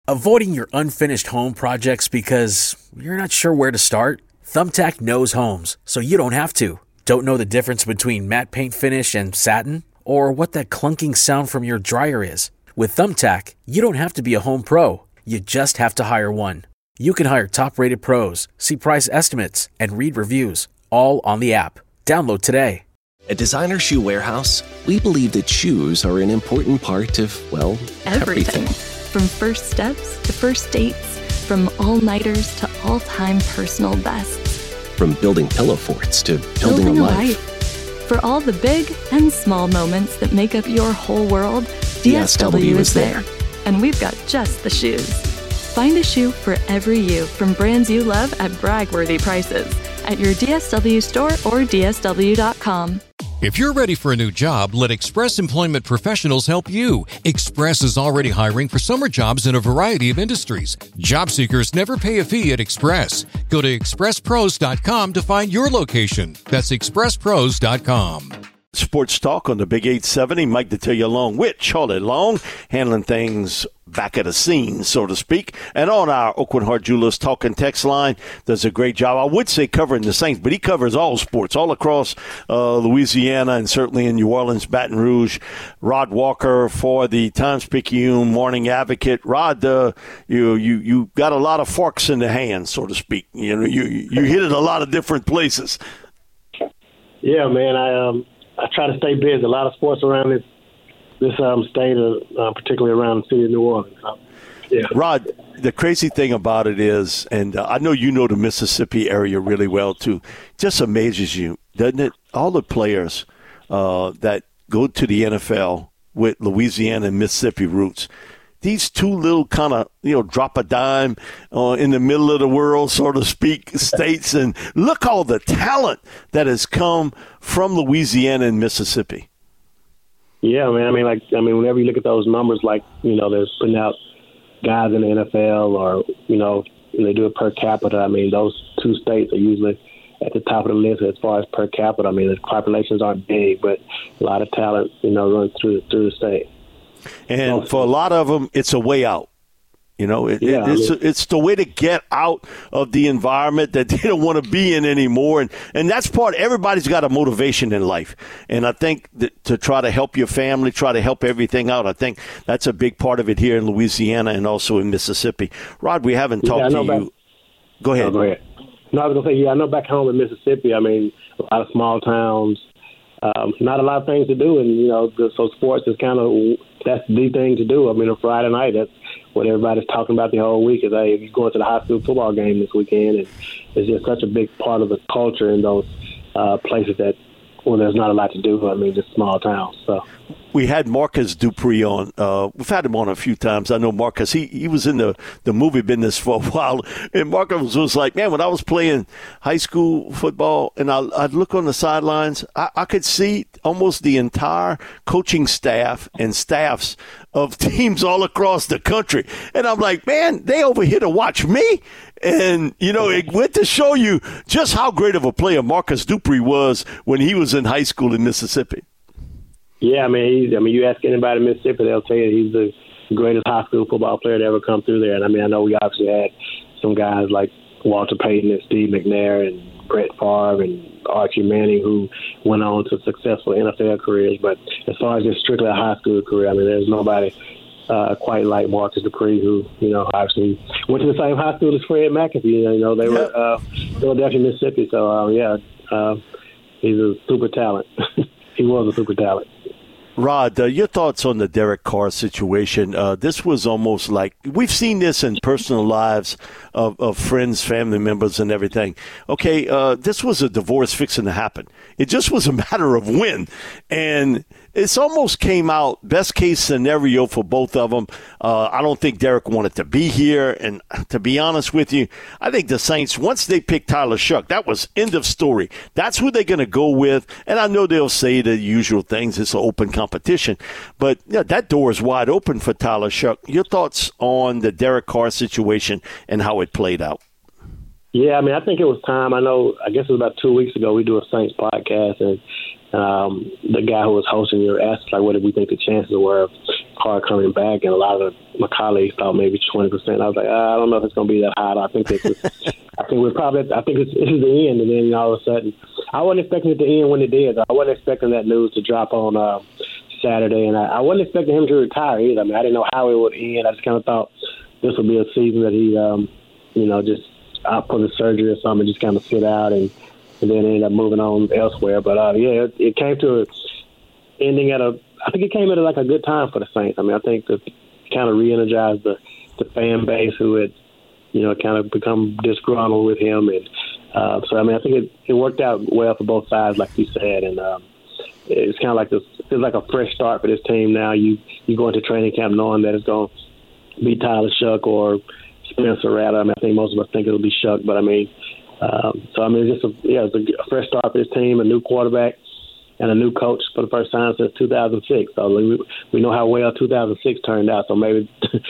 Avoiding your unfinished home projects because you're not sure where to start? Thumbtack knows homes, so you don't have to. Don't know the difference between matte paint finish and satin? Or what that clunking sound from your dryer is? With Thumbtack, you don't have to be a home pro. You just have to hire one. You can hire top-rated pros, see price estimates, and read reviews, all on the app. Download today. At Designer Shoe Warehouse, we believe that shoes are an important part of, well, everything. From first steps to first dates, from all-nighters to all-time personal bests. From building pillow forts to building a life. For all the big and small moments that make up your whole world, DSW is there. And we've got just the shoes. Find a shoe for every you from brands you love at brag-worthy prices at your DSW store or DSW.com. If you're ready for a new job, let Express Employment Professionals help you. Express is already hiring for summer jobs in a variety of industries. Job seekers never pay a fee at Express. Go to expresspros.com to find your location. That's expresspros.com. Sports Talk on the Big 870. Mike Detillier along with Charlie Long, handling things back at the scene, so to speak. And on our Oakwood Heart Jewelers talk and text line, does a great job. I would say covering the Saints, but he covers all sports, all across Louisiana and certainly in New Orleans, Baton Rouge. Rod Walker for the Times-Picayune Morning Advocate. Rod, you got a lot of forks in the hand, so to speak. You know, you hit it a lot of different places. Yeah, man. I try to stay busy. A lot of sports around this state, particularly around the city of New Orleans. Yeah. Rod, the crazy thing about it is, and I know you know the Mississippi area really well too, just amazes you, doesn't it? All the players that go to the NFL with Louisiana and Mississippi roots, these two little kind of, drop a dime in the middle of the world, so to speak, states. And look all the talent that has come from Louisiana and Mississippi. Yeah, man. I mean, whenever you look at those numbers, they're putting out guys in the NFL or, they do it per capita. I mean, those two states are usually at the top of the list as far as per capita. I mean, the populations aren't big, but a lot of talent, runs through the state. And for a lot of them, it's a way out. It's the way to get out of the environment that they don't want to be in anymore. And that's part, everybody's got a motivation in life. And I think that to try to help your family, try to help everything out, I think that's a big part of it here in Louisiana and also in Mississippi. Rod, we haven't talked to you. Go ahead. Go ahead. No, I was going to say, I know back home in Mississippi, I mean, a lot of small towns, not a lot of things to do. And, so sports is that's the thing to do. I mean, on Friday night, that's what everybody's talking about the whole week is, hey, you're going to the high school football game this weekend. And it's just such a big part of the culture in those places that when there's not a lot to do. I mean, just small towns. So we had Marcus Dupree on. We've had him on a few times. I know Marcus, he was in the movie business for a while. And Marcus was like, man, when I was playing high school football and I'd look on the sidelines, I could see almost the entire coaching staff and staffs of teams all across the country. And I'm like, man, they over here to watch me. And, it went to show you just how great of a player Marcus Dupree was when he was in high school in Mississippi. Yeah, I mean, you ask anybody in Mississippi, they'll tell you he's the greatest high school football player to ever come through there. And, I know we obviously had some guys like Walter Payton and Steve McNair and Brett Favre and Archie Manning who went on to successful NFL careers. But as far as just strictly a high school career, I mean, there's nobody quite like Marcus Dupree, who, obviously went to the same high school as Fred McAfee. They were Philadelphia, Mississippi. So, he's a super talent. He was a super talent. Rod, your thoughts on the Derek Carr situation? This was almost like we've seen this in personal lives of friends, family members, and everything. Okay, this was a divorce fixing to happen. It just was a matter of when. And it's almost came out best case scenario for both of them. I don't think Derek wanted to be here. And to be honest with you, I think the Saints, once they picked Tyler Shuck, that was end of story. That's who they're going to go with. And I know they'll say the usual things. It's an open competition. But that door is wide open for Tyler Shuck. Your thoughts on the Derek Carr situation and how it played out? Yeah, I mean, I think it was time. I guess it was about 2 weeks ago, we do a Saints podcast, and the guy who was hosting it asked, what did we think the chances were of Carr coming back, and a lot of my colleagues thought maybe 20%. I was like, I don't know if it's going to be that hot. I think this is, I think this is the end. And then all of a sudden, I wasn't expecting it to end when it did. I wasn't expecting that news to drop on Saturday, and I wasn't expecting him to retire either. I mean, I didn't know how it would end. I just kind of thought this would be a season that he, just out for the surgery or something, just kind of sit out and then ended up moving on elsewhere. But it came to ending I think it came at like a good time for the Saints. I mean, I think that kind of re-energized the fan base who had, kind of become disgruntled with him. And so, I mean, I think it worked out well for both sides, like you said. And it's kind of like feels like a fresh start for this team now. You go into training camp knowing that it's going to be Tyler Shough or Spencer Rattler. I mean, I think most of us think it'll be Shough, but I mean, it's a fresh start for this team, a new quarterback, and a new coach for the first time since 2006. So we know how well 2006 turned out. So maybe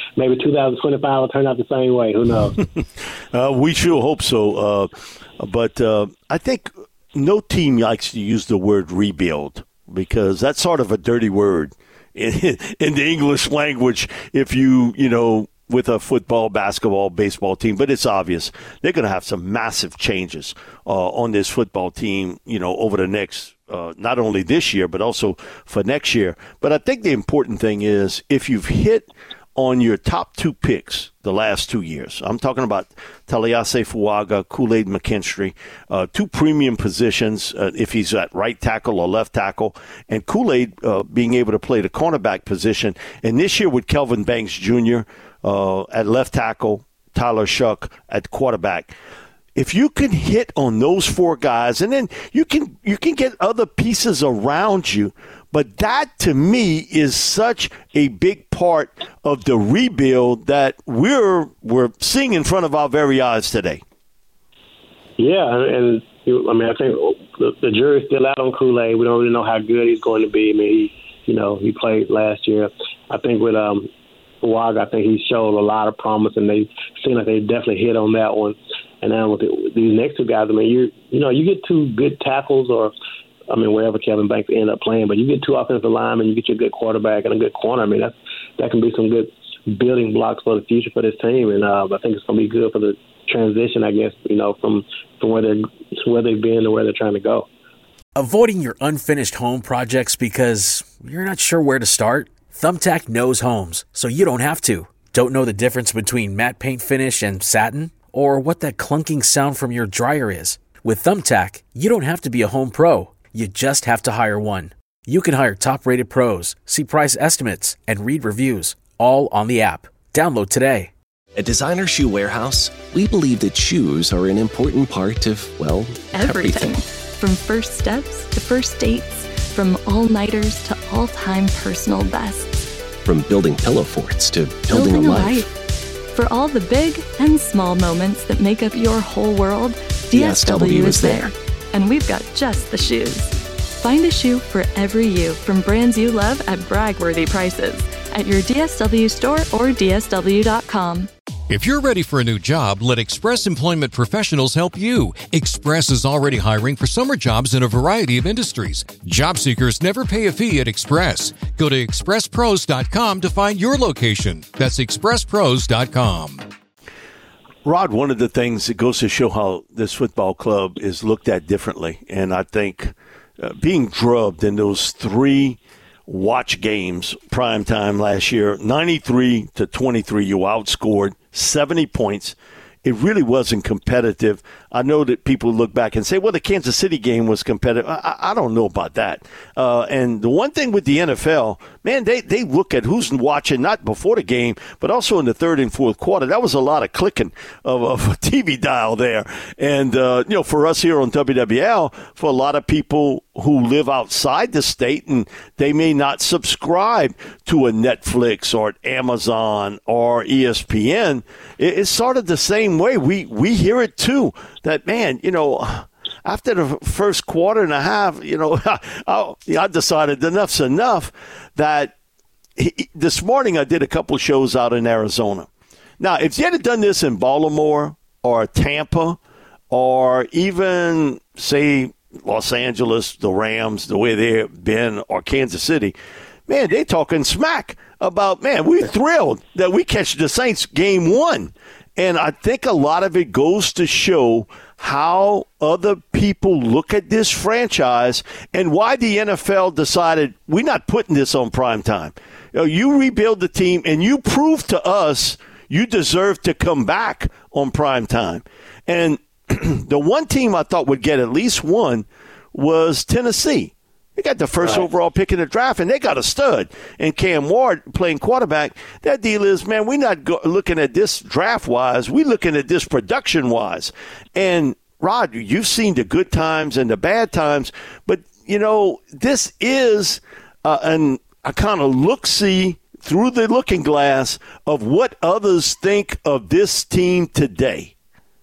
2025 will turn out the same way. Who knows? We sure hope so. But I think no team likes to use the word rebuild because that's sort of a dirty word in the English language. If you with a football, basketball, baseball team, but it's obvious they're going to have some massive changes on this football team, over the next, not only this year, but also for next year. But I think the important thing is if you've hit on your top two picks the last 2 years, I'm talking about Taliese Fuaga, Kool-Aid McKinstry, two premium positions, if he's at right tackle or left tackle, and Kool-Aid being able to play the cornerback position. And this year with Kelvin Banks Jr., at left tackle, Tyler Shough at quarterback. If you can hit on those four guys, and then you can get other pieces around you, but that to me is such a big part of the rebuild that we're seeing in front of our very eyes today. Yeah, and I think the jury's still out on Kool-Aid. We don't really know how good he's going to be. I mean, he played last year. I think with Fuaga, I think he showed a lot of promise, and they seem like they definitely hit on that one. And then with these next two guys, I mean, you get two good tackles, or wherever Kevin Banks end up playing, but you get two offensive linemen, you get your good quarterback and a good corner. I mean, that can be some good building blocks for the future for this team, and I think it's going to be good for the transition, I guess, from where they've been to where they're trying to go. Avoiding your unfinished home projects because you're not sure where to start? Thumbtack knows homes, so you don't have to. Don't know the difference between matte paint finish and satin? Or what that clunking sound from your dryer is? With Thumbtack, you don't have to be a home pro. You just have to hire one. You can hire top-rated pros, see price estimates, and read reviews, all on the app. Download today. At Designer Shoe Warehouse, we believe that shoes are an important part of, everything. From first steps to first dates, from all-nighters to all-time personal bests. From building pillow forts to building a life. For all the big and small moments that make up your whole world, DSW is there. And we've got just the shoes. Find a shoe for every you from brands you love at brag-worthy prices at your DSW store or DSW.com. If you're ready for a new job, let Express Employment Professionals help you. Express is already hiring for summer jobs in a variety of industries. Job seekers never pay a fee at Express. Go to expresspros.com to find your location. That's expresspros.com. Rod, one of the things that goes to show how this football club is looked at differently, and I think being drubbed in those three watch games, prime time last year, 93-23, you outscored 70 points. It really wasn't competitive. I know that people look back and say, well, the Kansas City game was competitive. I don't know about that. And the one thing with the NFL, man, they look at who's watching, not before the game, but also in the third and fourth quarter. That was a lot of clicking of a TV dial there. And, for us here on WWL, for a lot of people who live outside the state and they may not subscribe to a Netflix or Amazon or ESPN, it's sort of the same way. We hear it too, that, man, after the first quarter and a half, I decided enough's enough. That this morning I did a couple shows out in Arizona. Now, if you had done this in Baltimore or Tampa or even, say, Los Angeles, the Rams, the way they've been, or Kansas City, man, they talking smack about, man, we're thrilled that we catch the Saints game 1. And I think a lot of it goes to show how other people look at this franchise and why the NFL decided we're not putting this on prime time. You rebuild the team and you prove to us you deserve to come back on prime time. And the one team I thought would get at least one was Tennessee. They got the first overall pick in the draft, and they got a stud. And Cam Ward playing quarterback. That deal is, man, we're not looking at this draft-wise. We're looking at this production-wise. And, Rod, you've seen the good times and the bad times. But, this is a kind of look-see through the looking glass of what others think of this team today.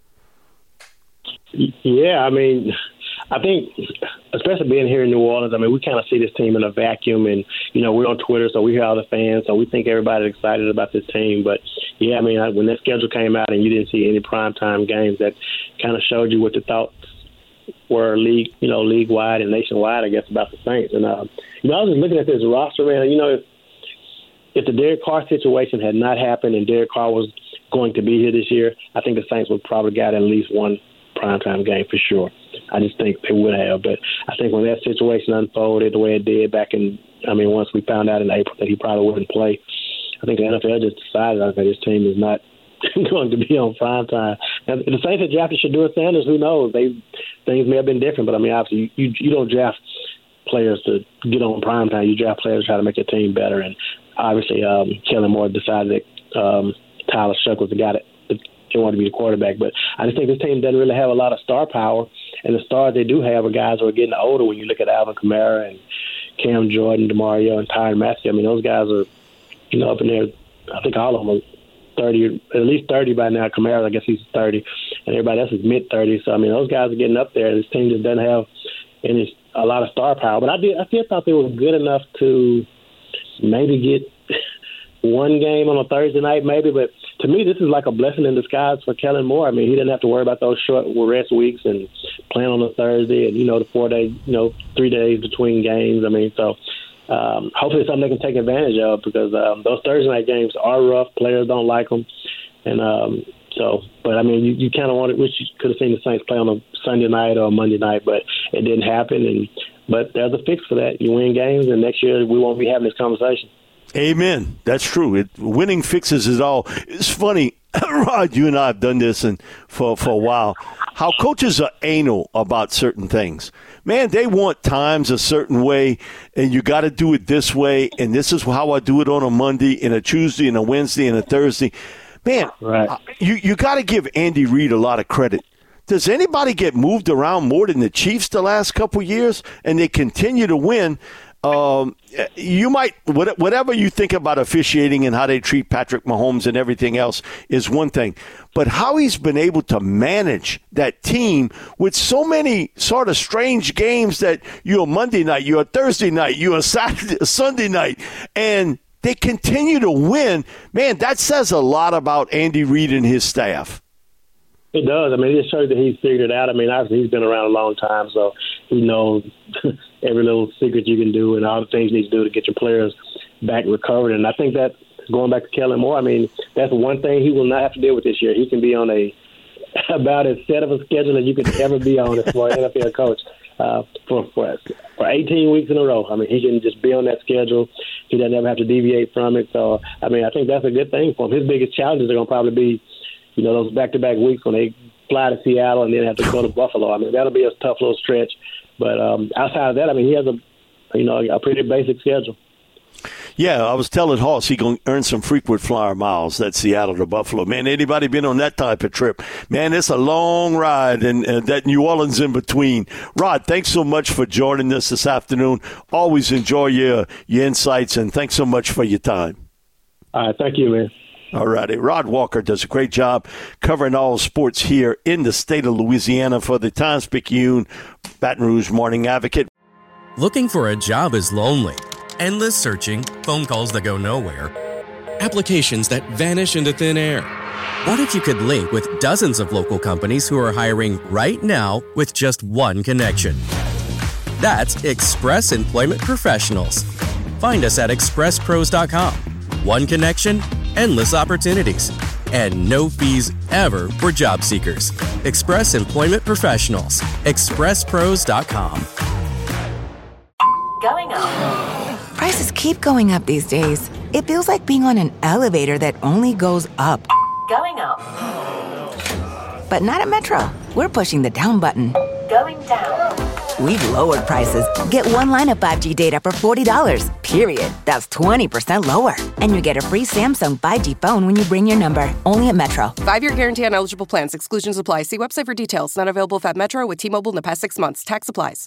Yeah, I think, especially being here in New Orleans, we kind of see this team in a vacuum, and, we're on Twitter, so we hear all the fans, so we think everybody's excited about this team. But, yeah, when that schedule came out and you didn't see any primetime games, that kind of showed you what the thoughts were league-wide and nationwide, I guess, about the Saints. And, I was just looking at this roster, man, if the Derek Carr situation had not happened and Derek Carr was going to be here this year, I think the Saints would probably got at least one primetime game for sure. I just think they would have. But I think when that situation unfolded the way it did back in, once we found out in April that he probably wouldn't play, I think the NFL just decided that this team is not going to be on primetime. Now, the Saints that drafted Shedeur Sanders, who knows? Things may have been different, but obviously you don't draft players to get on primetime. You draft players to try to make your team better. And obviously, Kellen Moore decided that Tyler Shough was the guy that he wanted to be the quarterback. But I just think this team doesn't really have a lot of star power. And the stars they do have are guys who are getting older. When you look at Alvin Kamara and Cam Jordan, DeMario, and Tyrann Mathieu, those guys are, up in there. I think all of them are 30, at least 30 by now. Kamara, I guess he's 30, and everybody else is mid-30s. So, those guys are getting up there. This team just doesn't have a lot of star power. But I still thought they were good enough to maybe get one game on a Thursday night, maybe. But to me, this is like a blessing in disguise for Kellen Moore. He didn't have to worry about those short rest weeks and playing on a Thursday and, the 4 days, 3 days between games. So hopefully it's something they can take advantage of because those Thursday night games are rough. Players don't like them. And but you kind of wish you could have seen the Saints play on a Sunday night or a Monday night, but it didn't happen. But there's a fix for that. You win games, and next year we won't be having this conversation. Amen. That's true. Winning fixes it all. It's funny, Rod, you and I have done this for a while, how coaches are anal about certain things. Man, they want times a certain way, and you got to do it this way, and this is how I do it on a Monday and a Tuesday and a Wednesday and a Thursday. Man, you got to give Andy Reid a lot of credit. Does anybody get moved around more than the Chiefs the last couple years, and they continue to win? You might, whatever you think about officiating and how they treat Patrick Mahomes and everything else is one thing. But how he's been able to manage that team with so many sort of strange games that you're a Monday night, you're a Thursday night, you're a Sunday night, and they continue to win. Man, that says a lot about Andy Reid and his staff. It does. It just shows that he's figured it out. Obviously he's been around a long time, so he knows every little secret you can do and all the things you need to do to get your players back recovered. And I think that, going back to Kellen Moore, that's one thing he will not have to deal with this year. He can be on about as set of a schedule as you could ever be on as for an NFL coach for 18 weeks in a row. He can just be on that schedule. He doesn't ever have to deviate from it. So, I think that's a good thing for him. His biggest challenges are going to probably be those back-to-back weeks when they fly to Seattle and then have to go to Buffalo. That'll be a tough little stretch. But outside of that, he has a pretty basic schedule. Yeah, I was telling Hoss he's going to earn some frequent flyer miles, that Seattle to Buffalo. Man, anybody been on that type of trip? Man, it's a long ride, and that New Orleans in between. Rod, thanks so much for joining us this afternoon. Always enjoy your insights, and thanks so much for your time. All right, thank you, man. All righty. Rod Walker does a great job covering all sports here in the state of Louisiana for the Times-Picayune Baton Rouge Morning Advocate. Looking for a job is lonely. Endless searching, phone calls that go nowhere, applications that vanish into thin air. What if you could link with dozens of local companies who are hiring right now with just one connection? That's Express Employment Professionals. Find us at expresspros.com. One connection, endless opportunities. And no fees ever for job seekers. Express Employment Professionals. ExpressPros.com. Going up. Prices keep going up these days. It feels like being on an elevator that only goes up. Going up. But not at Metro. We're pushing the down button. Going down. We've lowered prices. Get one line of 5G data for $40, period. That's 20% lower. And you get a free Samsung 5G phone when you bring your number. Only at Metro. 5-year guarantee on eligible plans. Exclusions apply. See website for details. Not available at Metro with T-Mobile in the past 6 months. Tax applies.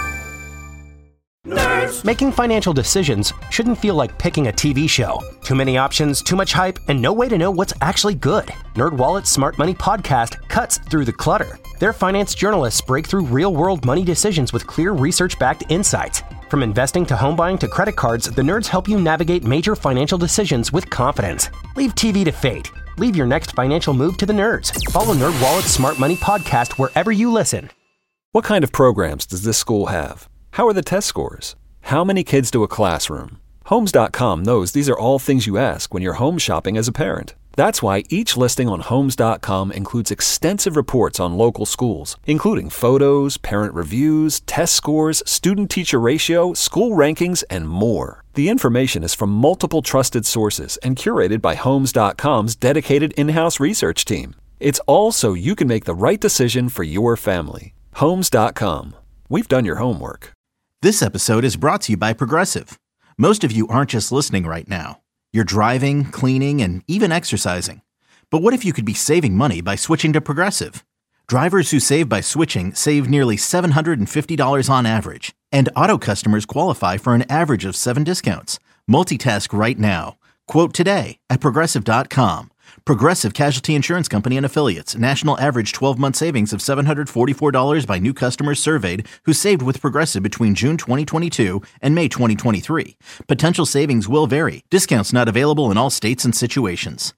Nerds. Making financial decisions shouldn't feel like picking a TV show. Too many options, too much hype, and no way to know what's actually good. NerdWallet's Smart Money podcast cuts through the clutter. Their finance journalists break through real-world money decisions with clear research-backed insights. From investing to home buying to credit cards, the nerds help you navigate major financial decisions with confidence. Leave TV to fate. Leave your next financial move to the nerds. Follow NerdWallet's Smart Money podcast wherever you listen. What kind of programs does this school have? How are the test scores? How many kids do a classroom? Homes.com knows these are all things you ask when you're home shopping as a parent. That's why each listing on Homes.com includes extensive reports on local schools, including photos, parent reviews, test scores, student-teacher ratio, school rankings, and more. The information is from multiple trusted sources and curated by Homes.com's dedicated in-house research team. It's all so you can make the right decision for your family. Homes.com. We've done your homework. This episode is brought to you by Progressive. Most of you aren't just listening right now. You're driving, cleaning, and even exercising. But what if you could be saving money by switching to Progressive? Drivers who save by switching save nearly $750 on average. And auto customers qualify for an average of 7 discounts. Multitask right now. Quote today at Progressive.com. Progressive Casualty Insurance Company and Affiliates. National average 12-month savings of $744 by new customers surveyed who saved with Progressive between June 2022 and May 2023. Potential savings will vary. Discounts not available in all states and situations.